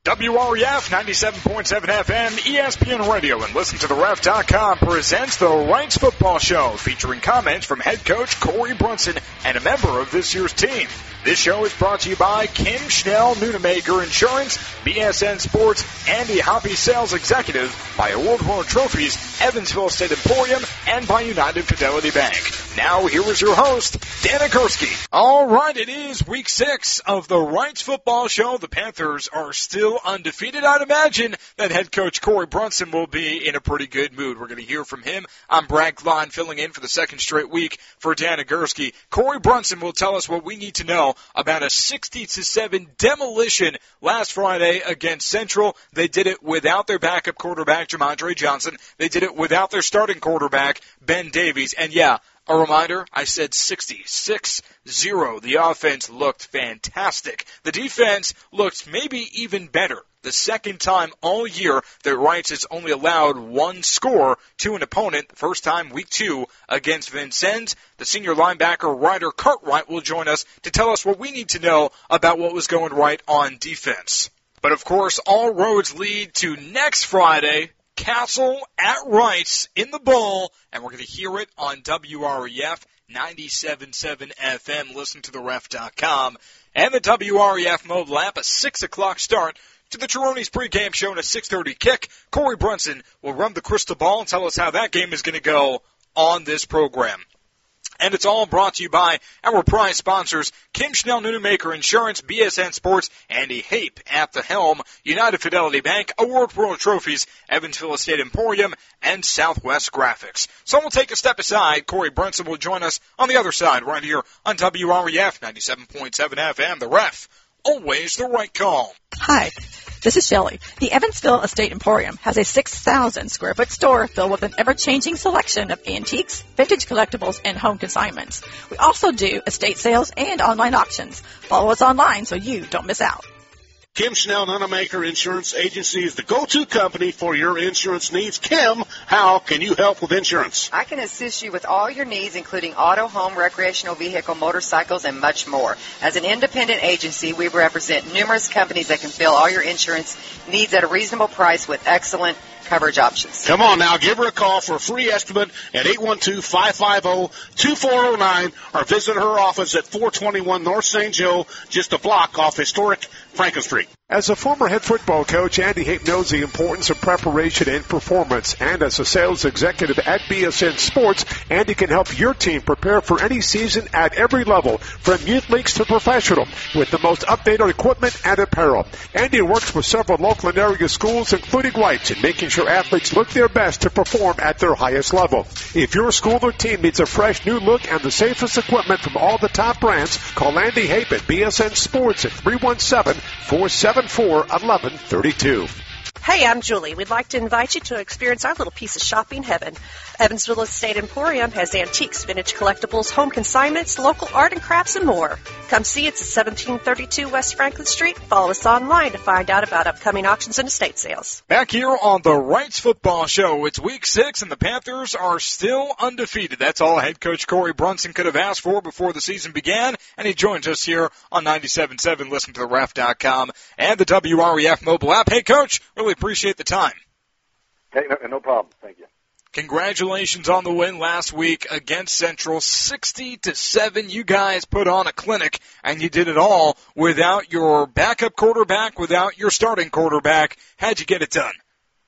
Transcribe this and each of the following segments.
WREF 97.7 FM, ESPN Radio, and ListenToTheRef.com presents the Wrights Football Show, featuring comments from head coach Corey Brunson and a member of this year's team. This show is brought to you by Kim Schnell Nunemaker Insurance, BSN Sports, Andy Hoppy Sales Executive, by award-winning trophies, Evansville State Emporium, and by United Fidelity Bank. Now, here is your host, Dana Gursky. All right, it is week 6 of the Wrights Football Show. The Panthers are still undefeated. I'd imagine that head coach Corey Brunson will be in a pretty good mood. We're going to hear from him. I'm Brad Klein, filling in for the second straight week for Dana Gursky. Corey Brunson will tell us what we need to know about a 60-7 demolition last Friday against Central. They did it without their backup quarterback, Jamondre Johnson. They did it without their starting quarterback, Ben Davies. And yeah, a reminder, I said 6-0. The offense looked fantastic. The defense looked maybe even better. The second time all year that Wrights has only allowed one score to an opponent, the first time week 2 against Vincennes. The senior linebacker Ryder Cartwright will join us to tell us what we need to know about what was going right on defense. But of course, all roads lead to next Friday, Castle at Wrights in the Bowl, and we're going to hear it on WREF 97.7 FM, ListenToTheRef.com, and the WREF mobile app, a 6 o'clock start to the Chironi's pregame show and a 6:30 kick. Corey Brunson will run the crystal ball and tell us how that game is going to go on this program. And it's all brought to you by our prize sponsors, Kim Schnell Nunemaker Insurance, BSN Sports, Andy Hape at the helm, United Fidelity Bank, Award World Trophies, Evansville State Emporium, and Southwest Graphics. So we'll take a step aside. Corey Brunson will join us on the other side right here on WREF 97.7 FM. The Ref, always the right call. Hi, this is Shelley. The Evansville Estate Emporium has a 6,000 square foot store filled with an ever-changing selection of antiques, vintage collectibles, and home consignments. We also do estate sales and online auctions. Follow us online so you don't miss out. Kim Schnell Nunemaker Insurance Agency is the go-to company for your insurance needs. Kim, how can you help with insurance? I can assist you with all your needs, including auto, home, recreational vehicle, motorcycles, and much more. As an independent agency, we represent numerous companies that can fill all your insurance needs at a reasonable price with excellent coverage options. Come on now, give her a call for a free estimate at 812-550-2409 or visit her office at 421 North St. Joe, just a block off historic Franklin Street. As a former head football coach, Andy Hape knows the importance of preparation and performance. And as a sales executive at BSN Sports, Andy can help your team prepare for any season at every level, from youth leagues to professional, with the most updated equipment and apparel. Andy works with several local and area schools, including Wrights, in making sure athletes look their best to perform at their highest level. If your school or team needs a fresh new look and the safest equipment from all the top brands, call Andy Hape at BSN Sports at 317-474-1132. Hey, I'm Julie. We'd like to invite you to experience our little piece of shopping heaven. Evansville Estate Emporium has antiques, vintage collectibles, home consignments, local art and crafts, and more. Come see us at 1732 West Franklin Street. Follow us online to find out about upcoming auctions and estate sales. Back here on the Wrights Football Show, it's week 6, and the Panthers are still undefeated. That's all head coach Corey Brunson could have asked for before the season began, and he joins us here on 97.7, ListenToTheRef.com, and the WREF mobile app. Hey, Coach, really appreciate the time. Hey, no problem. Thank you. Congratulations on the win last week against Central, 60-7. You guys put on a clinic, and you did it all without your backup quarterback, without your starting quarterback. How'd you get it done?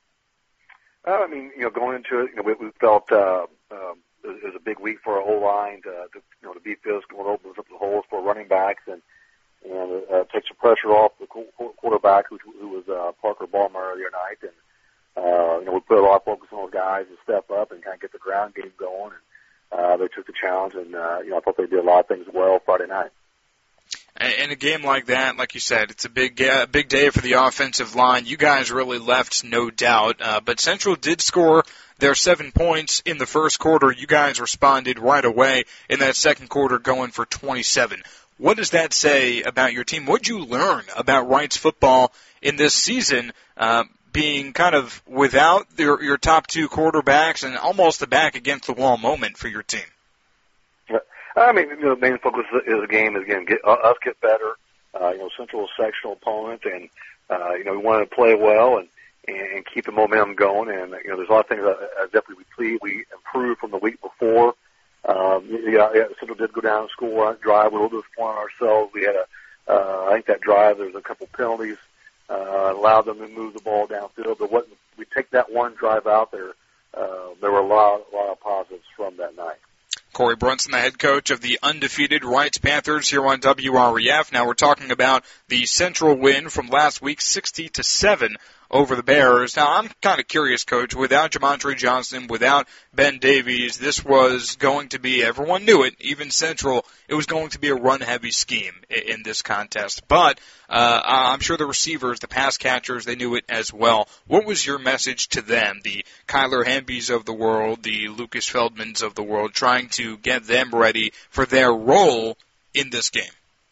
Going into it, we felt it was a big week for our O-line to beat physical and opens up the holes for running backs and takes the pressure off the quarterback who was Parker Ballmeyer the other night. And we put a lot of focus on those guys to step up and kind of get the ground game going. And they took the challenge, and I thought they did a lot of things well Friday night. In a game like that, like you said, it's a big day for the offensive line. You guys really left, no doubt. But Central did score their 7 points in the first quarter. You guys responded right away in that second quarter, going for 27. What does that say about your team? What did you learn about Wrights football in this season, being kind of without your top two quarterbacks and almost a back-against-the-wall moment for your team? The main focus of the game is, again, get better, Central is a sectional opponent, and we wanted to play well and keep the momentum going. And there's a lot of things definitely we improved from the week before. Central did go down and score on a drive. We were a little disappointed ourselves. We had I think that drive, there was a couple penalties, allowed them to move the ball downfield. But we take that one drive out there, there were a lot of positives from that night. Corey Brunson, the head coach of the undefeated Wrights Panthers here on WREF. Now we're talking about the Central win from last week, 60-7 over the Bears. Now I'm kind of curious, Coach, without Jamontre Johnson, without Ben Davies, this was going to be, everyone knew it, even Central, it was going to be a run-heavy scheme in this contest. But I'm sure the receivers, the pass catchers, they knew it as well. What was your message to them, the Kyler Hambys of the world, the Lucas Feldmans of the world, trying to get them ready for their role in this game?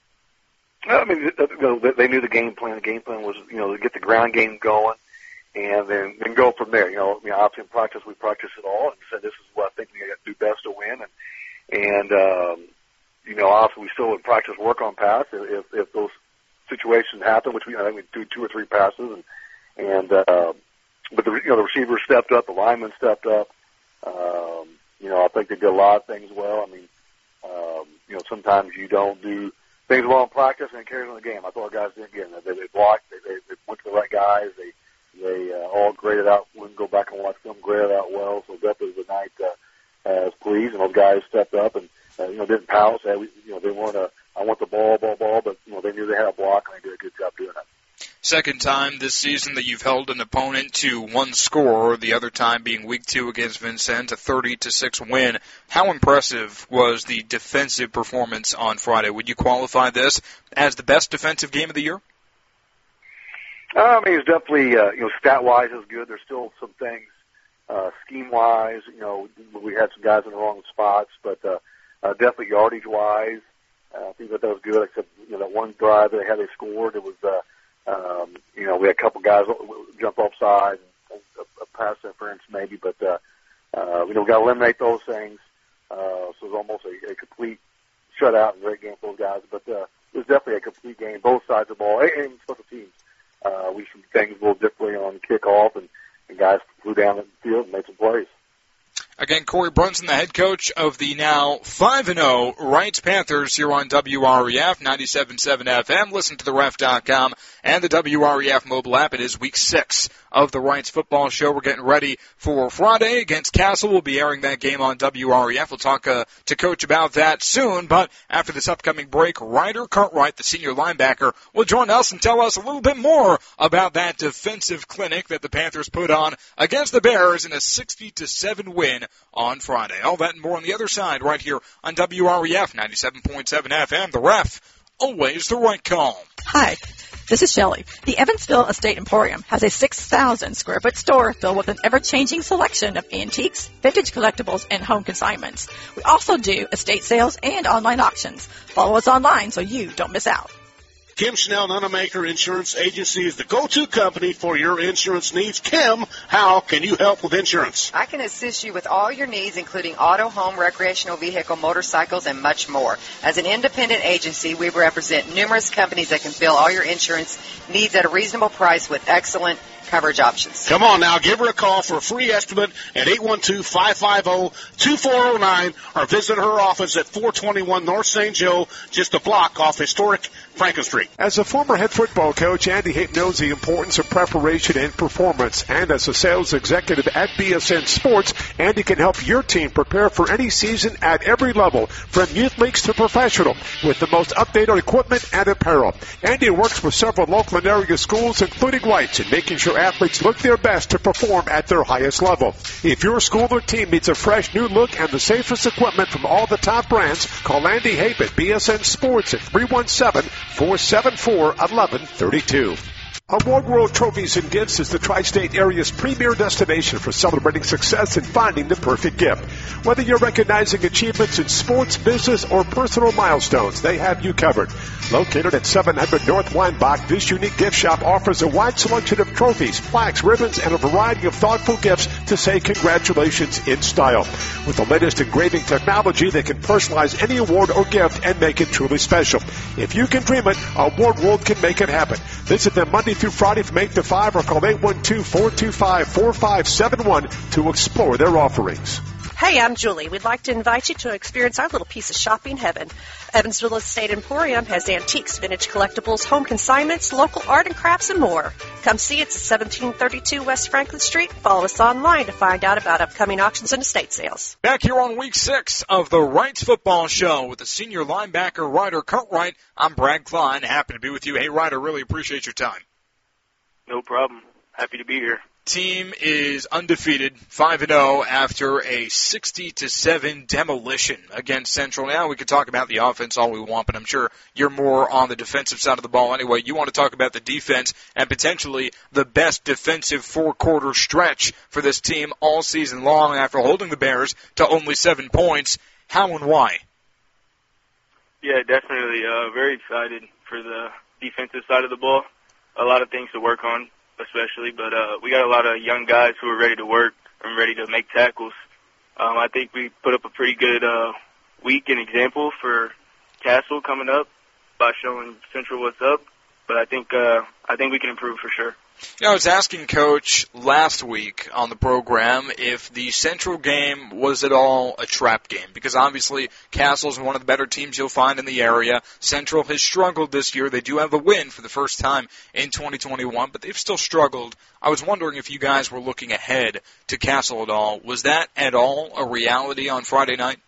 I mean, they knew the game plan. The game plan was, to get the ground game going and then go from there. Obviously in practice, we practiced it all and said this is what I think we got to do best to win. And obviously we still in practice work on pass if those situations happen, which I think we do 2 or 3 passes. But the receivers stepped up, the linemen stepped up. I think they did a lot of things well. I mean, sometimes you don't do things well in practice and it carries on the game. I thought our guys did again. They blocked. They went to the right guys. They all graded out. We can go back and watch film. Graded out well. So definitely the night was pleased, and those guys stepped up and didn't pout. They weren't I want the ball, but they knew they had a block and they did a good job doing it. Second time this season that you've held an opponent to one score, the other time being week 2 against Vincennes, a 30-6 win. How impressive was the defensive performance on Friday? Would you qualify this as the best defensive game of the year? I mean, it's definitely, stat-wise is good. There's still some things, scheme-wise, we had some guys in the wrong spots, but definitely yardage-wise, I think that was good, except, that one drive that they scored, it was, we had a couple guys jump offside, a pass interference maybe, but, we got to eliminate those things. So it was almost a complete shutout and great game for those guys, but, it was definitely a complete game, both sides of the ball, and special teams. We did some things a little differently on kickoff, and guys flew down the field and made some plays. Again, Corey Brunson, the head coach of the now 5-0 Wrights Panthers here on WREF 97.7 FM. Listen to the Ref.com and the WREF mobile app. It is week 6 of the Wrights football show. We're getting ready for Friday against Castle. We'll be airing that game on WREF. We'll talk to Coach about that soon. But after this upcoming break, Ryder Cartwright, the senior linebacker, will join us and tell us a little bit more about that defensive clinic that the Panthers put on against the Bears in a 60-7 win on Friday. All that and more on the other side right here on WREF 97.7 FM. The Ref, always the right call. Hi, this is Shelley. The Evansville Estate Emporium has a 6,000 square foot store filled with an ever-changing selection of antiques, vintage collectibles, and home consignments. We also do estate sales and online auctions. Follow us online so you don't miss out. Kim Schnell, Nonamaker Insurance Agency, is the go-to company for your insurance needs. Kim, how can you help with insurance? I can assist you with all your needs, including auto, home, recreational vehicle, motorcycles, and much more. As an independent agency, we represent numerous companies that can fill all your insurance needs at a reasonable price with excellent coverage options. Come on now, give her a call for a free estimate at 812-550-2409 or visit her office at 421 North St. Joe, just a block off historic Franklin Street. As a former head football coach, Andy Hape knows the importance of preparation and performance. And as a sales executive at BSN Sports, Andy can help your team prepare for any season at every level, from youth leagues to professional, with the most updated equipment and apparel. Andy works with several local and area schools, including Wrights, in making sure athletes look their best to perform at their highest level. If your school or team needs a fresh new look and the safest equipment from all the top brands, call Andy Hape at BSN Sports at 317-474-1132. Award World Trophies and Gifts is the tri-state area's premier destination for celebrating success and finding the perfect gift. Whether you're recognizing achievements in sports, business, or personal milestones, they have you covered. Located at 700 North Weinbach, this unique gift shop offers a wide selection of trophies, plaques, ribbons, and a variety of thoughtful gifts to say congratulations in style. With the latest engraving technology, they can personalize any award or gift and make it truly special. If you can dream it, Award World can make it happen. Visit them Monday through Friday from 8 to 5 or call 812-425-4571 to explore their offerings. Hey, I'm Julie. We'd like to invite you to experience our little piece of shopping heaven. Evansville Estate Emporium has antiques, vintage collectibles, home consignments, local art and crafts, and more. Come see us at 1732 West Franklin Street. Follow us online to find out about upcoming auctions and estate sales. Back here on week 6 of the Wrights Football Show with the senior linebacker Ryder Cartwright. I'm Brad Klein. Happy to be with you. Hey, Ryder, really appreciate your time. No problem. Happy to be here. Team is undefeated, 5-0 after a 60-7 demolition against Central. Now we can talk about the offense all we want, but I'm sure you're more on the defensive side of the ball anyway. You want to talk about the defense and potentially the best defensive four-quarter stretch for this team all season long after holding the Bears to only 7 points. How and why? Yeah, definitely. Very excited for the defensive side of the ball. A lot of things to work on, especially, but we got a lot of young guys who are ready to work and ready to make tackles. I think we put up a pretty good week and example for Castle coming up by showing Central what's up, but I think we can improve for sure. You know, I was asking Coach last week on the program if the Central game was at all a trap game, because obviously Castle's one of the better teams you'll find in the area. Central has struggled this year. They do have a win for the first time in 2021, but they've still struggled. I was wondering if you guys were looking ahead to Castle at all. Was that at all a reality on Friday night?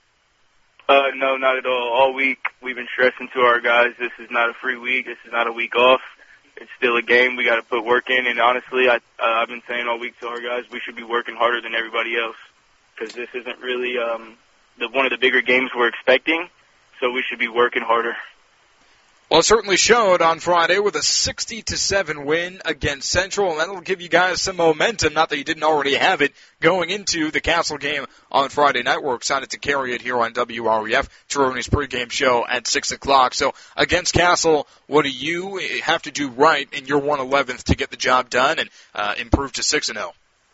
No, not at all. All week we've been stressing to our guys, this is not a free week. This is not a week off. It's still a game. We got to put work in, and honestly, I've been saying all week to our guys, we should be working harder than everybody else, because this isn't really one of the bigger games we're expecting, so we should be working harder. Well, it certainly showed on Friday with a 60-7 win against Central, and that'll give you guys some momentum, not that you didn't already have it, going into the Castle game on Friday night. We're excited to carry it here on WREF, Cheroni's pregame show at 6 o'clock. So against Castle, what do you have to do right in your 1/11th to get the job done and improve to 6-0?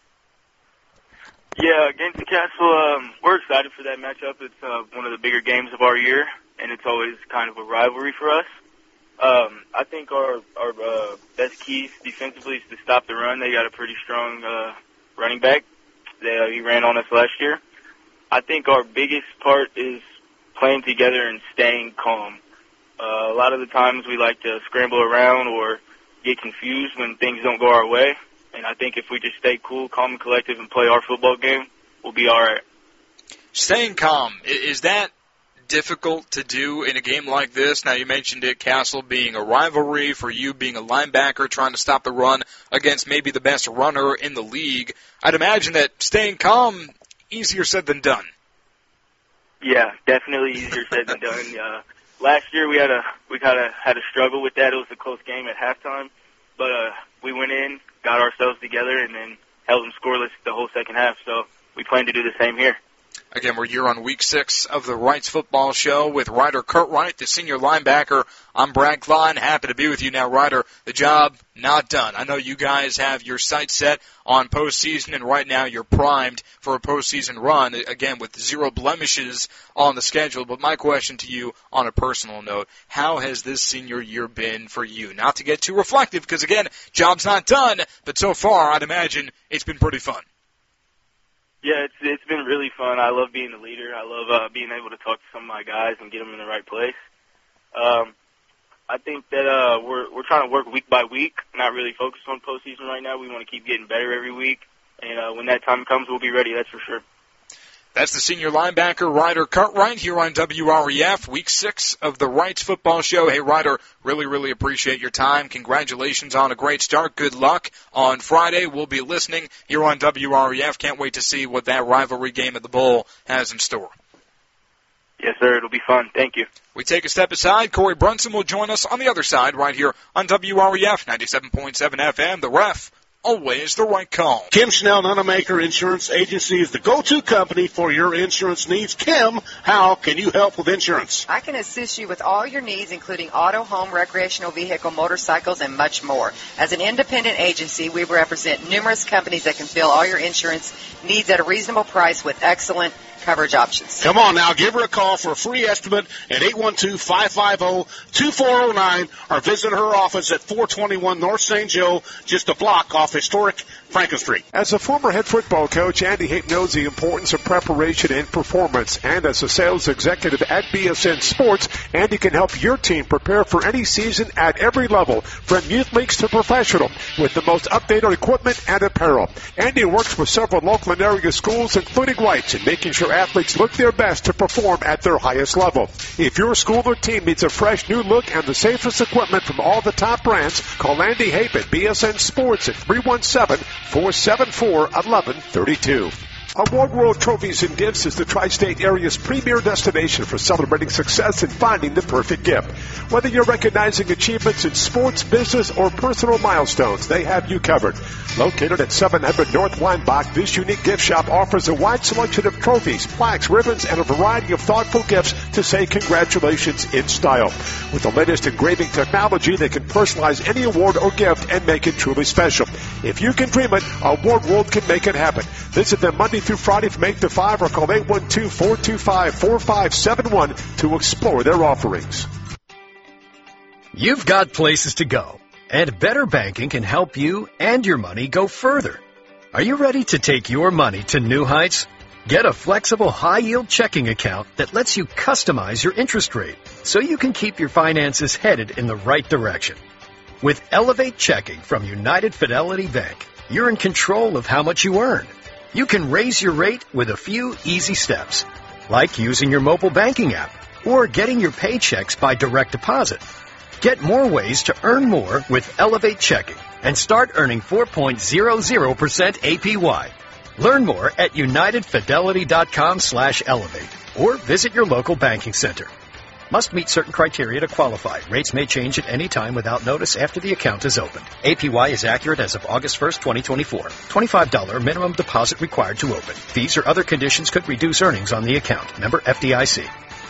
Yeah, against Castle, we're excited for that matchup. It's one of the bigger games of our year, and it's always kind of a rivalry for us. I think our best keys defensively is to stop the run. They got a pretty strong running back. He ran on us last year. I think our biggest part is playing together and staying calm. A lot of the times we like to scramble around or get confused when things don't go our way. And I think if we just stay cool, calm, and collective and play our football game, we'll be all right. Staying calm, is that difficult to do in a game like this? Now, you mentioned it, Castle being a rivalry, for you being a linebacker trying to stop the run against maybe the best runner in the league. I'd imagine that staying calm, easier said than done. Yeah, definitely easier said than done. Last year we kind of had a struggle with that. It was a close game at halftime, but we went in, got ourselves together, and then held them scoreless the whole second half. So we plan to do the same here. Again, we're here on week 6 of the Wrights Football Show with Ryder Cartwright, the senior linebacker. I'm Brad Klein. Happy to be with you now, Ryder. The job not done. I know you guys have your sights set on postseason, and right now you're primed for a postseason run, again, with 0 blemishes on the schedule. But my question to you on a personal note, how has this senior year been for you? Not to get too reflective, because, again, job's not done, but so far I'd imagine it's been pretty fun. Yeah, it's been really fun. I love being the leader. I love being able to talk to some of my guys and get them in the right place. I think that we're trying to work week by week, not really focused on postseason right now. We want to keep getting better every week, and when that time comes, we'll be ready, that's for sure. That's the senior linebacker, Ryder Cartwright, here on WREF, Week 6 of the Wrights Football Show. Hey, Ryder, really appreciate your time. Congratulations on a great start. Good luck on Friday. We'll be listening here on WREF. Can't wait to see what that rivalry game at the Bowl has in store. Yes, sir. It'll be fun. Thank you. We take a step aside. Corey Brunson will join us on the other side right here on WREF 97.7 FM. The Ref, always the right call. Kim Schnell, Nonamaker Insurance Agency, is the go-to company for your insurance needs. Kim, how can you help with insurance? I can assist you with all your needs, including auto, home, recreational vehicle, motorcycles, and much more. As an independent agency, we represent numerous companies that can fill all your insurance needs at a reasonable price with excellent coverage options. Come on now, give her a call for a free estimate at 812-550-2409 or visit her office at 421 North St. Joe, just a block off historic Franklin Street. As a former head football coach, Andy Hape knows the importance of preparation and performance. And as a sales executive at BSN Sports, Andy can help your team prepare for any season at every level, from youth leagues to professional, with the most updated equipment and apparel. Andy works with several local and area schools, including White's, in making sure athletes look their best to perform at their highest level. If your school or team needs a fresh new look and the safest equipment from all the top brands, call Andy Hape at BSN Sports at 317-474-1132. Award World Trophies and Gifts is the tri-state area's premier destination for celebrating success and finding the perfect gift. Whether you're recognizing achievements in sports, business, or personal milestones, they have you covered. Located at 700 North Weinbach, this unique gift shop offers a wide selection of trophies, plaques, ribbons, and a variety of thoughtful gifts to say congratulations in style. With the latest engraving technology, they can personalize any award or gift and make it truly special. If you can dream it, Award World can make it happen. Visit them Monday through Friday from 8 to 5 or call 812-425-4571 to explore their offerings. You've got places to go, and Better Banking can help you and your money go further. Are you ready to take your money to new heights? Get a flexible high-yield checking account that lets you customize your interest rate so you can keep your finances headed in the right direction. With Elevate Checking from United Fidelity Bank, you're in control of how much you earn. You can raise your rate with a few easy steps, like using your mobile banking app or getting your paychecks by direct deposit. Get more ways to earn more with Elevate Checking and start earning 4.00% APY. Learn more at unitedfidelity.com/elevate or visit your local banking center. Must meet certain criteria to qualify. Rates may change at any time without notice after the account is open. APY is accurate as of August 1st, 2024. $25 minimum deposit required to open. Fees or other conditions could reduce earnings on the account. Member FDIC.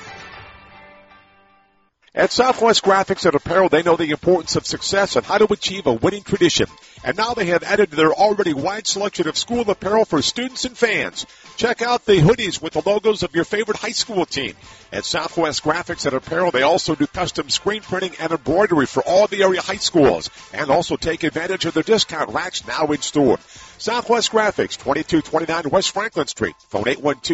At Southwest Graphics and Apparel, they know the importance of success and how to achieve a winning tradition. And now they have added to their already wide selection of school apparel for students and fans. Check out the hoodies with the logos of your favorite high school team. At Southwest Graphics and Apparel, they also do custom screen printing and embroidery for all the area high schools. And also take advantage of their discount racks now in store. Southwest Graphics, 2229 West Franklin Street. Phone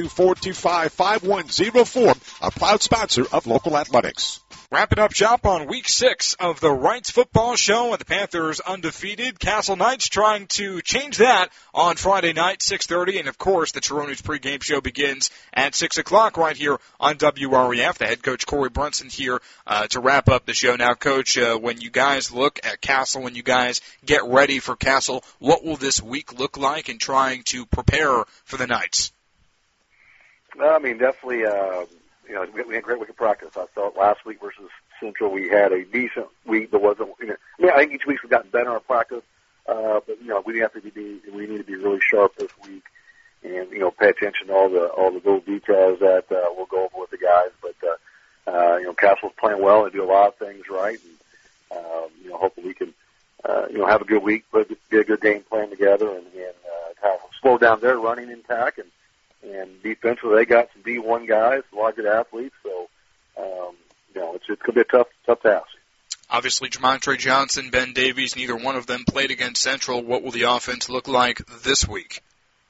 812-425-5104, a proud sponsor of local athletics. Wrapping up shop on week 6 of the Wrights football show, and the Panthers undefeated. Castle Knights trying to change that on Friday night, 6:30, and of course the Toronto's pregame show begins at 6 o'clock right here on WREF. The head coach Corey Brunson here to wrap up the show. Now, Coach, when you guys look at Castle, when you guys get ready for Castle, what will this week look like in trying to prepare for the Knights? Well, I mean, definitely. We had a great week of practice. I felt last week versus Central we had a decent week. There wasn't, I think each week we've gotten better in our practice. But we need to be really sharp this week, and pay attention to all the little details that we'll go over with the guys. But Castle's playing well and do a lot of things right, and hopefully we can have a good week, but get a good game plan together, and kind of slow down their running attack. And defensively, they got some D1 guys, a lot of good athletes. So, it's going to be a tough task. Obviously, Jamontre Johnson, Ben Davies, neither one of them played against Central. What will the offense look like this week?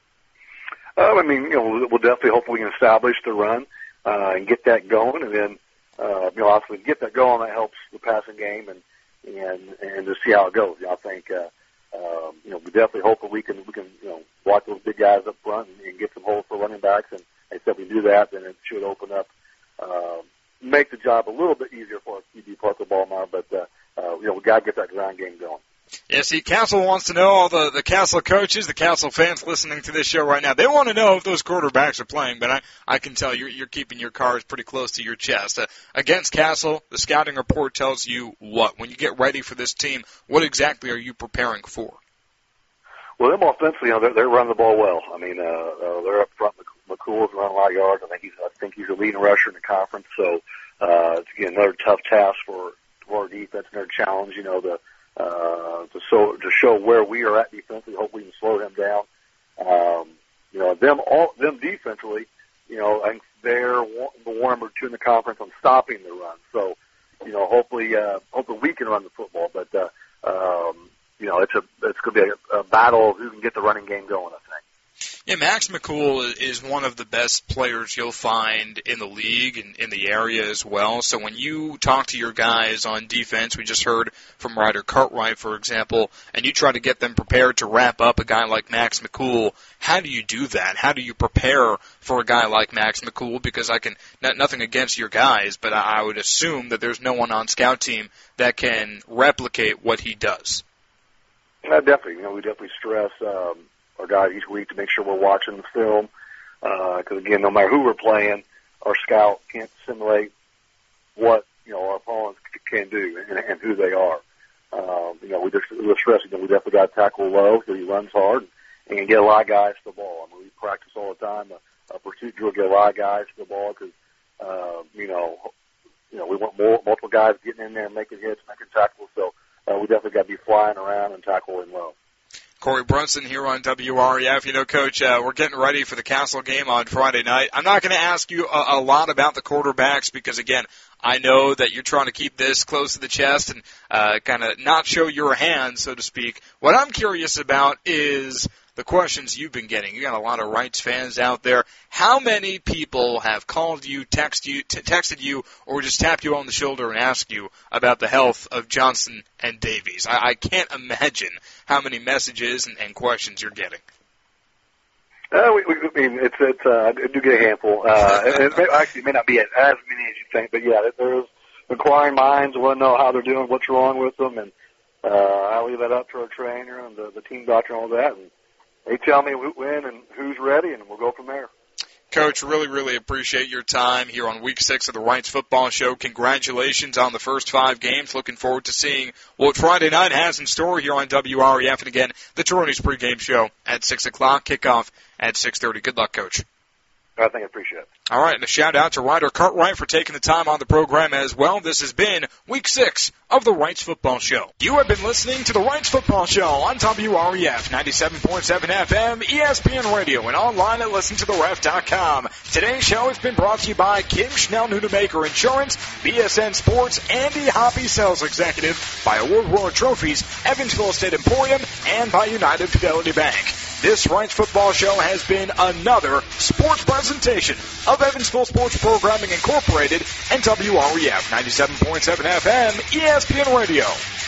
We'll definitely hope we can establish the run and get that going, and then obviously get that going. That helps the passing game and to see how it goes. I think we definitely hope that we can block those big guys up front and get some holes for running backs. And if we do that, then it should open up, make the job a little bit easier for our QB Parker Ballmeyer. But we got to get that ground game going. Yeah, see, Castle wants to know, all the Castle coaches, the Castle fans listening to this show right now, they want to know if those quarterbacks are playing, but I can tell you're keeping your cards pretty close to your chest. Against Castle, the scouting report tells you what? When you get ready for this team, what exactly are you preparing for? Well, them offensively, they're running the ball well. I mean, they're up front. McCool's running a lot of yards. I think he's a leading rusher in the conference. So, it's again another tough task for our defense, another challenge. To show where we are at defensively. Hope we can slow him down. Them defensively. I think they're the one number 2 in the conference on stopping the run. So, hopefully we can run the football. But it's going to be a battle of who can get the running game going, I think. Yeah, Max McCool is one of the best players you'll find in the league and in the area as well. So when you talk to your guys on defense, we just heard from Ryder Cartwright, for example, and you try to get them prepared to wrap up a guy like Max McCool, how do you do that? How do you prepare for a guy like Max McCool? Because nothing against your guys, but I would assume that there's no one on scout team that can replicate what he does. Definitely. We definitely stress our guys each week to make sure we're watching the film. Because, again, no matter who we're playing, our scout can't simulate what, our opponents can do and who they are. We're stressing that we definitely got to tackle low because he runs hard and get a lot of guys to the ball. We practice all the time. A pursuit drill, get a lot of guys to the ball because, we want multiple guys getting in there and making hits, making tackles. So we definitely got to be flying around and tackling low. Corey Brunson here on WREF. Coach, we're getting ready for the Castle game on Friday night. I'm not going to ask you a lot about the quarterbacks because, again, I know that you're trying to keep this close to the chest and kind of not show your hand, so to speak. What I'm curious about is the questions you've been getting. You got a lot of Rights fans out there. How many people have called you, texted you, or just tapped you on the shoulder and asked you about the health of Johnson and Davies? I can't imagine how many messages and questions you're getting. I do get a handful. It may not be as many as you think, but yeah, there's inquiring minds want to know how they're doing, what's wrong with them, and I leave that up to our trainer and the team doctor and all that, and they tell me when and who's ready, and we'll go from there. Coach, really, really appreciate your time here on Week 6 of the Rights Football Show. Congratulations on the first 5 games. Looking forward to seeing what Friday night has in store here on WREF. And again, the Toronto's pregame show at 6 o'clock, kickoff at 6:30. Good luck, Coach. I think I appreciate it. All right, and a shout-out to Ryder Cartwright for taking the time on the program as well. This has been Week 6 of the Rights Football Show. You have been listening to the Rights Football Show on WREF 97.7 FM, ESPN Radio, and online at listentoTheRef.com. Today's show has been brought to you by Kim Schnell Nudemaker Insurance, BSN Sports, Andy Hoppy Sales Executive, by Award-winning Trophies, Evansville State Emporium, and by United Fidelity Bank. This Rights Football Show has been another sports presentation of Evansville Sports Programming Incorporated and WREF 97.7 FM, ESPN Radio.